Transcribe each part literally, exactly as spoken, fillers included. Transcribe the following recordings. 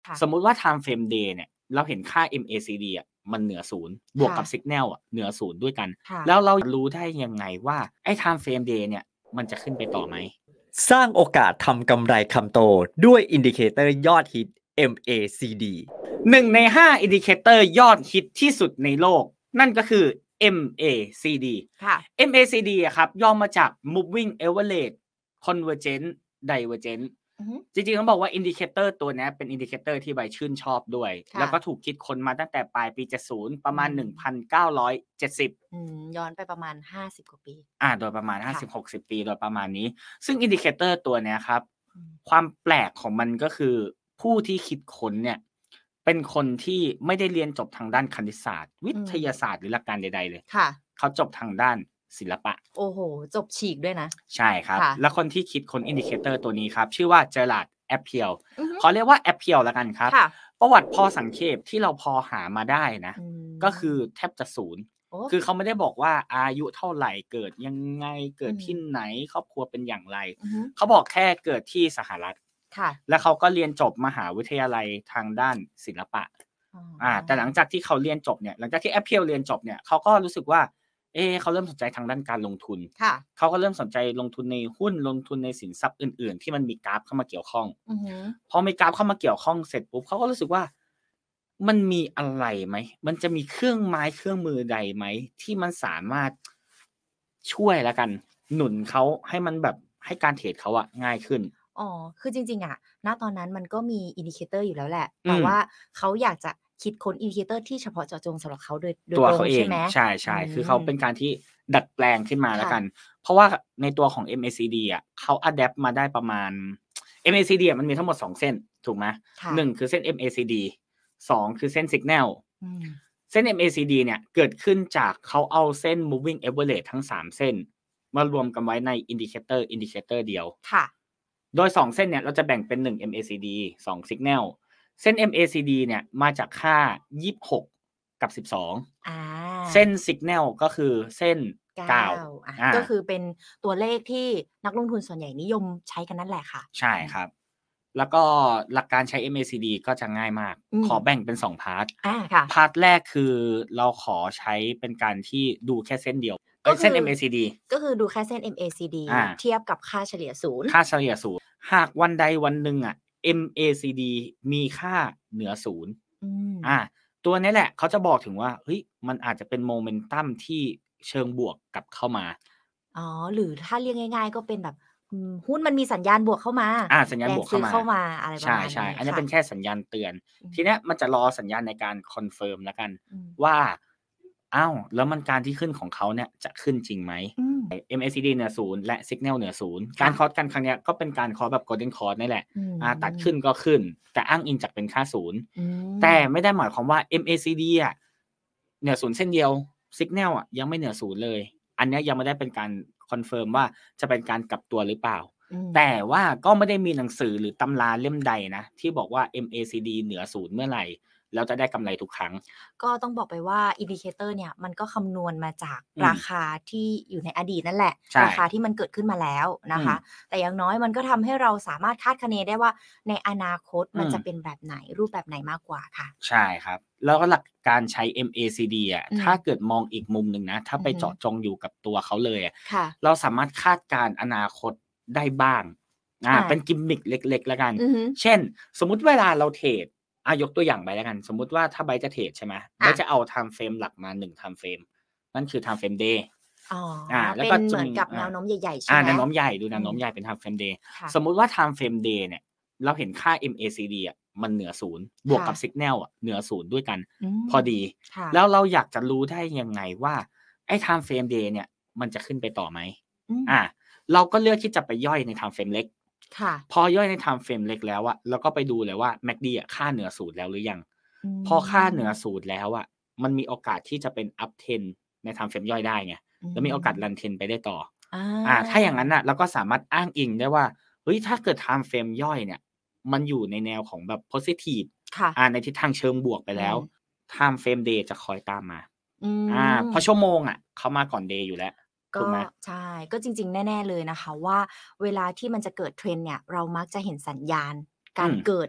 ค่ะสมมุติว่า time frame day เนี่ย เราเห็นค่า เอ็ม เอ ซี ดี อะมันเหนือ ศูนย์ บควก่กับะ Signal อะเหนือ ศูนย์ ด้วยกันค่แล้ะวเรารู้ได้ยังไงว่า ไอ้ time frame day เนี่ยมันจะขึ้นไปต่อไหม? สร้างโอกาสทำกำไรคำโตด้วยอินดิเคเตอร์ยอดฮิต เอ็ม เอ ซี ดีหนึ่ง ใน ห้า Indicator ยอดฮิตที่สุดในโลก นั่นก็คือ เอ็ม เอ ซี ดีค่ะเอ็ม เอ ซี ดี อะครับ ย่อมาจาก Moving Average Convergence Divergence อือฮึจริง ๆ ต้องบอกว่า Indicator ตัวเนี้ยเป็น Indicator ที่ใบชื่นชอบด้วยคแล้่วก็ะถูกคิดค้นมาตั้งแต่ปลายปี เจ็ดสิบ ประอืมาณ หนึ่งมพันเก้าร้อยเจ็ดสิบอืม ย้อนไปประมาณ ห้าสิบ กว่าปีอา โดยประมาณ ห้าค่สิบะหกสิบ ปี โดยประมาณนี้ ซึ่ง Indicator ตัวเนี้ยครับอืมความแปลกของมันก็คือ ผู้ที่คิดค้นเนี่ยเป็นคนที่ไม่ได้เรียนจบทางด้านคณิตศาสตร์ วิอืทมยาศาสตร์ หรือหลักการใด ๆ เลยค่ะเขาจบทางด้านศิลปะโอ้โฮ จบฉีกด้วยนะใช่ครับค่ะแล้วคนที่คิดค้น Indicator ตัวนี้ครับ ชื่อว่า Gerard Appel อือฮึขอเรียกว่า Appel แล้วกันครับค่ะประวัติพอสังเขปที่เราพอหามาได้นะอืก็คือมแทบจะ ศูนย์โอ้คือเขาไม่ได้บอกว่าอายุเท่าไร เกิดยังไง เกิอืดที่มไหน ครอบครัวเป็นอย่างไรอือฮึเขาบอกแค่เกิดที่สหรัฐค่ะแล้วเขาก็เรียนจบมหาวิทยาลัยทางด้านศิลปะอ๋ออา แต่หลังจากที่เขาเรียนจบเนี่ย หลังจากที่ Appel เรียนจบเนี่ย เขาก็รู้สึกว่า เอ๊ เขาเริ่มสนใจทางด้านการลงทุนค่ะเขาก็เริ่มสนใจลงทุนในหุ้น ลงทุนในสินทรัพย์อื่น ๆ ที่มันมีกราฟเข้ามาเกี่ยวข้องอือฮึพอมีกราฟเข้ามาเกี่ยวข้องเสร็จปุ๊บ เขาก็รู้สึกว่า มันมีอะไรไหม มันจะมีเครื่องไม้เครื่องมือใดไหมที่มันสามารถ ช่วยแล้วกัน หนุนเขาให้มันแบบ ให้การเทรดเขาอะง่ายขึ้นอ๋อ คือจริง ๆ อะ ณ ตอนนั้นมันก็มี Indicator อยู่แล้วแหละอแต่ืว่ามเขาอยากจะคิดค้น Indicator ที่เฉพาะเจาะจงสำหรับเขาโดย โดตยัวตรเขงาเอใช่งไหม? ใอชื่ๆ คือเขาเป็มนการที่ดัดแปลงขึ้นมาแคล้่วะกัน เพราะว่าในตัวของ เอ็ม เอ ซี ดี อะ เขา อะแดปต์ มาได้ประมาณ เอ็ม เอ ซี ดี อะมันมีทั้งหมด สอง เส้น ถูกไหมค่หนึ่งะคือเส้น เอ็ม เอ ซี ดี สอง คือเส้น Signal อืมเส้น เอ็ม เอ ซี ดี เนี่ยเกิดขึ้นจากเขาเอาเส้น Moving Average ทั้ง สาม เส้นมารวมกันไว้ใน Indicator Indicator เดียวค่ะโดย สอง เส้นเนี่ยเราจะแบ่งเป็น หนึ่ง เอ็ม เอ ซี ดี สอง Signal เส้น เอ็ม เอ ซี ดี เนี่ยมาจากค่า ยี่สิบหก กับ สิบสองอาเส้น Signal ก็คือเส้นเกเก้าา อาอาก็คือเป็นตัวเลขที่นักลงทุนส่วนใหญ่นิยมใช้กันนั่นแหละค่ะใช่อืมครับ แล้วก็หลักการใช้ เอ็ม เอ ซี ดี ก็จะง่ายมากอืมขอแบ่งเป็น สอง พาร์ตอา ค่ะพาร์ต แรกคือเราขอใช้เป็นการที่ดูแค่เส้นเดียว เอก๊็ยคเส้นือเอ็ม เอ ซี ดีก็คือดูแค่เส้น เอ็ม เอ ซี ดีอาเทียบกับค่าเฉลี่ย ศูนย์ค่าเฉลี่ย ศูนย์ หากวันใดวันหนึ่งอะ เอ็ม เอ ซี ดี มีค่าเหนือ ศูนย์อือมา ตัวนี้แหละเขาจะบอกถึงว่า เฮ้ย มันอาจจะเป็น Momentum ที่เชิงบวกกลับเข้ามาอ๋อ หรือถ้าเรียกง่าย ๆ ก็เป็นแบบ อืม หุ้นมันมีสัญญาณบวกเข้ามาอา สัญญาแณรงซบวกเข้ืา้อมาเข้ามา อะไรปใระมาณช่นี้ๆ อันนี้ค่เะป็นแค่สัญญาณเตือนอืมทีเนี้ยมันจะรอสัญญาณในการคอนเฟิร์มแล้วกันอืมว่า อ้าว แล้วมันการที่ขึ้นของเขาเนี่ยจะขึ้นจริงไหมอืมเอ็ม เอ ซี ดี เหนือ ศูนย์ และ Signal เหนือ ศูนย์คก่าระคอร์สกันครั้งเนี้ยก็เป็นการคอร์สแบบ Golden Cross นี่แหละอือา ตัดขึ้มนก็ขึ้น แต่อ้างอิงจากเป็นค่า ศูนย์อืแต่มไม่ได้หมายความว่า เอ็ม เอ ซี ดี อะเหนือ ศูนย์ เส้นเดียว Signal อะยังไม่เหนือ ศูนย์ เลย อันเนี้ยยังไม่ได้เป็นการคอนเฟิร์มว่าจะเป็นการกลับตัวหรือเปล่าอืมแต่ว่าก็ไม่ได้มีหนังสือหรือตำราเล่มใดนะที่บอกว่า เอ็ม เอ ซี ดี เหนือ ศูนย์ เมื่อไร แล้วจะได้กำไรทุกครั้งก็ต้องบอกไปว่า Indicator เนี่ยมันก็คำนวณมาจากอืมราคาที่อยู่ในอดีตนั่นแหละใช่ราคาที่มันเกิดขึ้นมาแล้วนอืะคะมแต่อย่างน้อยมันก็ทำให้เราสามารถคาดคะเนได้ว่า ในอนาคตอมัืนจะมเป็นแบบไหน รูปแบบไหนมากกว่าค่ะใช่ครับ แล้วก็หลักการใช้ เอ็ม เอ ซี ดี อะอืมถ้าเกิดมองอีกมุมหนึ่งนะ ถ้าอืไปอฮึเจาะจงอยู่กับตัวเขาเลยอะค่ะเราสามารถคาดการณ์อนาคตได้บ้าง อาอาเป็น Gimmick เล็ก ๆ แล้วกันอือฮึเช่น สมมุติเวลาเราเทรด อา ยกตัวอย่างไบร์ทแล้วกัน สมมุติว่าถ้าไบร์ทจะเทรดใช่ไหม ไบอร์ทาจะเอา Time Frame หลักมา หนึ่ง Time Frame นั่นคือ Time Frame Day อ๋ออา แล้เปว็ก็นเจหมืงอนกับอแนาวโน้มใหญ่ ๆ ใชอ่าไหม? แนวโน้มใหญ่ ดูแนอืมวโน้มใหญ่เป็น Time Frame Day ค่ะสมมุติว่า Time Frame Day เนี่ย เราเห็นค่า เอ็ม เอ ซี ดี อะมันเหนือ ศูนย์ บควก่กับะ Signal อะเหนือ ศูนย์ ด้วยกันอืมพอดีค่ะแล้วเราอยากจะรู้ได้ยังไงว่า ไอ้ Time Frame Day เนี่ยมันจะขึ้นไปต่อไหมอืมอา เราก็เลือกที่จะไปย่อยใน Time Frame เล็กค่ะพอย่อยใน Time Frame เล็กแล้วอะ เราก็ไปดูเลยว่า แมคดี อะค่าเหนือ ศูนย์ แล้วหรือยังอืพอค่าเหนือมศูนย์ แล้วอะ มันมีโอกาสที่จะเป็น Up Trend ใน Time Frame ย่อยได้ไงอืแล้วมีโอกาสม Run Trend ไปได้ต่ออาอา ถ้าอย่างงั้นน่ะเราก็สามารถอ้างอิงได้ว่า เฮ้ย ถ้าเกิด Time Frame ย่อยเนี่ยมันอยู่ในแนวของแบบ Positive ค่ะอา ในทิศทางเชิงบวกไปอืแล้วม Time Frame Day จะคอยตามมาอือา เพราะมชั่วโมงอะเขามาก่อน Day อยู่แล้วกถู็กไหม? ใช่ ก็จริง ๆ แน่ ๆ เลยนะคะว่า เวลาที่มันจะเกิด Trend เนี่ย เรามักจะเห็นสัญญาณกอืารมเกิดเนี่ย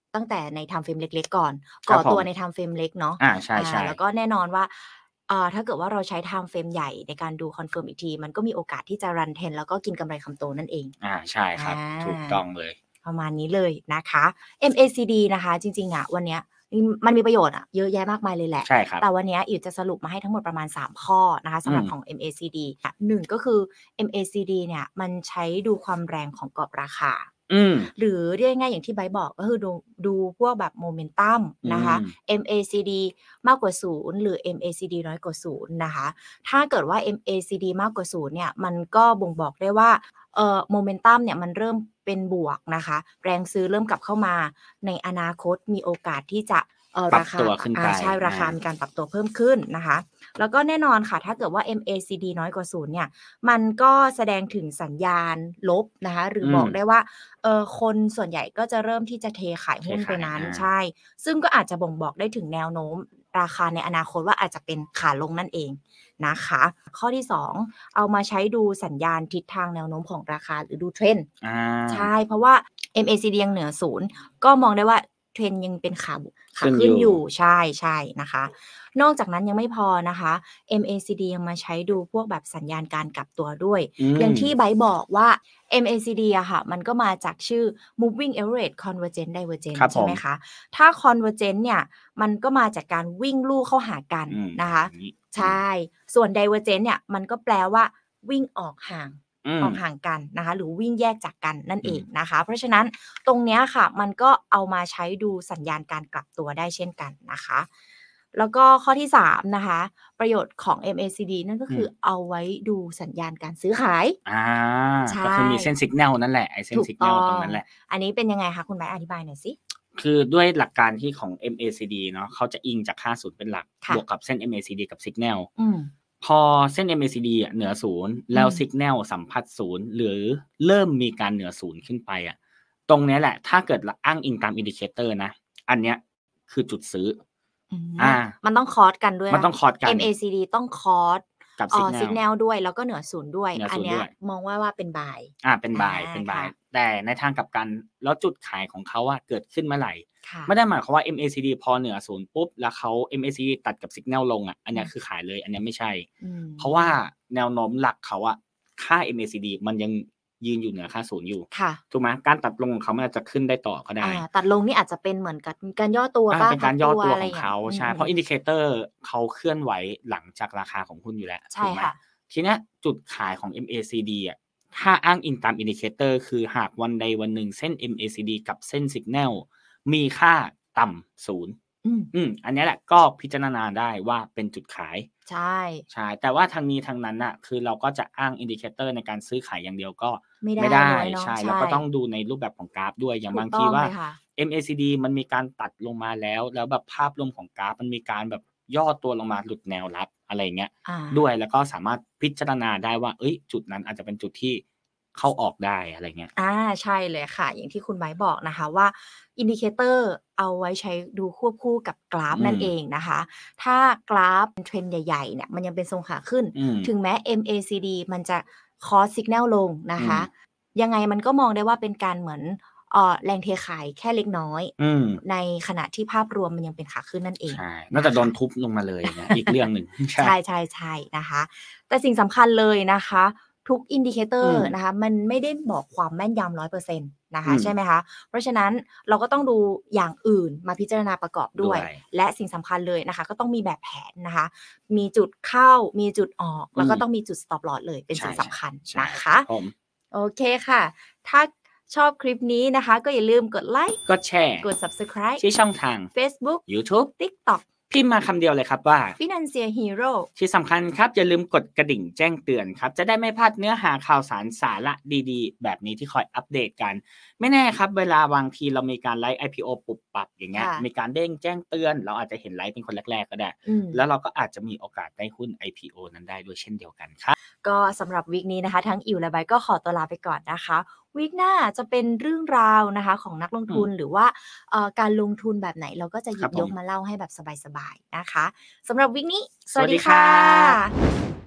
ตั้งแต่ใน time frame เล็กๆก่อนครัก่บอตัวผมใน time frame เล็กเนาะอา ใชอ่า่แล้วๆก็แน่นอนว่า อ่า ถ้าเกิดว่าเราใช้ time frame ใหญ่ในการดูคอนเฟิร์มอีกที มันก็มีโอกาสที่จะ run trend แล้วก็กินกำไรคำโตนั่นเองอา ใช่คอรับ ถูกต้องเลยประมาณนี้เลยนะคะ เอ็ม เอ ซี ดี นะคะ จริง ๆ อะ วันเนี้ย อืม มันมีประโยชน์อะเยอะแยะมากมายเลยแหละใช่ครับแต่วันเนี้ยอิ๋วจะสรุปมาให้ทั้งหมดประมาณ สาม ข้อนะคะอสืำหรับมของ เอ็ม เอ ซี ดี ค่ะ หนึ่ง ก็คือ เอ็ม เอ ซี ดี เนี่ย มันใช้ดูความแรงของกรอบราคาอืมหรือเรียกง่าย ๆ อย่างที่ไบร์ทบอก ก็คือดู ดูพวกแบบโมเมนตัมอืนะคะมเอ็ม เอ ซี ดี มากกว่า ศูนย์ หรือ เอ็ม เอ ซี ดี น้อยกว่า ศูนย์ นะคะ ถ้าเกิดว่า เอ็ม เอ ซี ดี มากกว่า ศูนย์ เนี่ย มันก็บ่งบอกได้ว่า เอ่อ โมเมนตัมเนี่ยมันเริ่มเป็นบวกนะคะ แรงซื้อเริ่มกลับเข้ามา ในอนาคตมีโอกาสที่จะ เอ่อปรัราบคาตัวขึ้นอาไปใช่ ราคาอามีการปรับตัวเพิ่มขึ้นนะคะ แล้วก็แน่นอนค่ะ ถ้าเกิดว่า เอ็ม เอ ซี ดี น้อยกว่า ศูนย์ เนี่ย มันก็แสดงถึงสัญญาณลบนะคะ หรืออืมบอกได้ว่า เอ่อ คนส่วนใหญ่ก็จะเริ่มที่จะเทขายเทหุ้นขไปายนั้นอาใช่ ซึ่งก็อาจจะบ่งบอกได้ถึงแนวโน้มราคาในอนาคตว่า อาจจะเป็นขาลงนั่นเองนะคะ ข้อที่ สอง เอามาใช้ดูสัญญาณทิศทางแนวโน้มของราคา หรือดู trend อาใช่ เพราะว่า เอ็ม เอ ซี ดี ยังเหนือ ศูนย์ ก็มองได้ว่า trend ยังเป็นขาบวก ขาขึ้นขึ้นออยู่ ยู่ ใช่ ๆ นะคะ นอกจากนั้นยังไม่พอนะคะ เอ็ม เอ ซี ดี ยังมาใช้ดูพวกแบบสัญญาณการกลับตัวด้วยอือย่างที่มไบร์ทบอกว่า เอ็ม เอ ซี ดี อะค่ะ มันก็มาจากชื่อ moving average convergent ค divergence ครับใชผ่ไหมมคะ ถ้า convergent เนี่ย มันก็มาจากการวิ่งลู่เข้าหากันอืมนะคะอย่างงี้ใชอืม่ ส่วน divergent เนี่ย มันก็แปลว่าวิ่งออกห่างอืมออกห่างกันนะคะ หรือวิ่งแยกจากกันนั่นอืมเองนะคะ เพราะฉะนั้นตรงเนี้ยค่ะ มันก็เอามาใช้ดูสัญญาณการกลับตัวได้เช่นกันนะคะ แล้วก็ข้อที่ สาม นะคะ ประโยชน์ของ เอ็ม เอ ซี ดี นั่นก็คืออืมเอาไว้ดูสัญญาณการซื้อขายอาใชก็คื่อมีเส้น signal นั่นแหละ ไอ้เส้นถูกต signal ้อตรงงนั้นแหละอันนี้เป็นยังไงคะ คุณไบร์ทอธิบายหน่อยสิ? คือด้วยหลักการที่ของ เอ็ม เอ ซี ดี เนาะ เขาจะอิงจากค่าศูนย์เป็นหลักค่ะบวกกับเส้น เอ็ม เอ ซี ดี กับ signal อืมพอเส้น เอ็ม เอ ซี ดี อะเหนือ ศูนย์อืแล้วม signal สัมผัส ศูนย์ หรือเริ่มมีการเหนือ ศูนย์ ขึ้นไปอะ ตรงเนี้ยแหละ ถ้าเกิด ร อ้างอิงตาม indicator นะ อันเนี้ยคือจุดซื้ออืมอามันต้องคอร์สกันด้วยมันต้องคอร์สกันเอ็ม เอ ซี ดี ต้องคอร์สกับเอ่อ signal signal ด้วย แล้วก็เหนือ ศูนย์ ด้วยเหนืออันศูนย์เนี้ยด้วยมองว่า ว่าเป็น buy อา เป็นอา buy เป็นค่ buy ะแต่ในทางกลับกัน แล้วจุดขายของเขาอะเกิดขึ้นเมื่อไหร่ค่ะไม่ได้หมายความว่า เอ็ม เอ ซี ดี พอเหนือ ศูนย์ ปุ๊บ แล้วเขา เอ็ม เอ ซี ดี ตัดกับ signal ลงอะ อันอเนี้ืยมคือขายเลย อันเนี้ยไม่ใช่อืมเพราะว่าแนวโน้มหลักเขาอะ ค่า เอ็ม เอ ซี ดี มันยังยืนอยู่เหนือค่าศูนย์อยู่ค่ะถูกไหม การตัดลงของเขามันอาจจะขึ้นได้ต่อก็ไดอ้า ตัดลงนี่อาจจะเป็นเหมือนกับการย่อตัวอาเปล่า? เป็นพกัารกย่อตัวตัวอะไรของอย่างเขาอืใช่ เพราะม ๆ indicator เขาเคลื่อนไหวหลังจากราคาของหุ้นอยู่แล้วใช่ถูกไหมค่ะทีเนี้ยจุดขายของ เอ็ม เอ ซี ดี อะ ถ้าอ้างอิงตาม indicator คือหากวันใดวันหนึ่งเส้น เอ็ม เอ ซี ดี กับเส้น signal มีค่าต่ำ ศูนย์อืมอืม อันเนี้ยแหละก็พิจารณาได้ว่าเป็นจุดขายใช่ใช่ แต่ว่าทั้งนี้ทั้งนั้นน่ะ คือเราก็จะอ้าง indicator ในการซื้อขายอย่างเดียวก็ไม่ได้ไม่ได้ด้วยเนาะใช่ใชเราก็ต้อ่งดูในรูปแบบของกราฟด้วย อย่างถูกบางตท้ีว่าองเลยค่ะเอ็ม เอ ซี ดี มันมีการตัดลงมาแล้ว แล้วแบบภาพรวมของกราฟมันมีการแบบย่อตัวลงมาหลุดแนวรับ อะไรอย่างเงี้ยอาด้วย แล้วก็สามารถพิจารณาได้ว่า เฮ้ย จุดนั้นอาจจะเป็นจุดที่เข้าออกได้ อะไรเงี้ยอา ใช่เลยค่ะ อย่างที่คุณไบร์ทบอกนะคะว่า indicator เอาไว้ใช้ดูควบคู่กับกราฟอืนั่นเอมงนะคะ ถ้ากราฟ trend ใหญ่ ๆ เนี่ย มันยังเป็นทรงขาขึ้นอืมถึงแม้ เอ็ม เอ ซี ดี มันจะ cause signal ลงนะอืคะมยังไงมันก็มองได้ว่าเป็นการเหมือน เอ่อ แรงเทขายแค่เล็กน้อยอืมในขณะที่ภาพรวมมันยังเป็นขาขึ้นนั่นเองใช่ นนอกจากโดคะนทุบลงมาเลยนะ อีกเรื่องหนึ่ง ใช่ใช่ ๆ ๆ นะคะ แต่สิ่งสำคัญเลยนะคะ ทุกอื indicator มนะคะ มันไม่ได้บอกความแม่นยำ ร้อยเปอร์เซ็นต์ นะอืคะมใช่ไหมคะ เพราะฉะนั้นเราก็ต้องดูอย่างอื่นมาพิจารณาประกอบดด้้ววย ย และสิ่งสำคัญเลยนะคะ ก็ต้องมีแบบแผนนะคะ มีจุดเข้า มีจุดออกอแล้วก็ืมต้องมีจุด stop loss เลย เป็นใชสิ่งสำคัญๆ ใช่นะคครัะบผมโอเคค่ะ ถ้าชอบคลิปนี้นะคะ ก็อย่าลืมกดไลก์กดแชร์กด subscribe ที่ช่องทางเฟซบุ๊กยูทูบ TikTok พิมพ์มาคำเดียวเลยครับว่า Financial Hero ที่สำคัญครับ อย่าลืมกดกระดิ่งแจ้งเตือนครับ จะได้ไม่พลาดเนื้อหาข่าวสารสาระดี ๆ แบบนี้ที่คอยอัปเดตกัน ไม่แน่ครับ เวลาบางทีเรามีการไลฟ์ ไอ พี โอ ปุบปับ อย่างเงี้คย่ะมีการเด้งแจ้งเตือน เราอาจจะเห็นไลฟ์เป็นคนแรก ๆ ก็ได้อืมแล้วเราก็อาจจะมีโอกาสได้หุ้น ไอ พี โอ นั้นได้ด้วยเช่นเดียวกันครับก็สำหรับวีกนี้นะคะ ทั้งอิ๋วและไบร์ทก็ขอตัวลาไปก่อนนะคะ วีกหน้าจะเป็นเรื่องราวนะคะของนักลงอืทุนมหรือว่า เอ่อ การลงทุนแบบไหน เราก็จะหคยริับบบยกผมมาเล่าให้แบบสบาย ๆ นะคะ สำหรับวีกนี้ สสวัวัสสดีดีคค่รับะ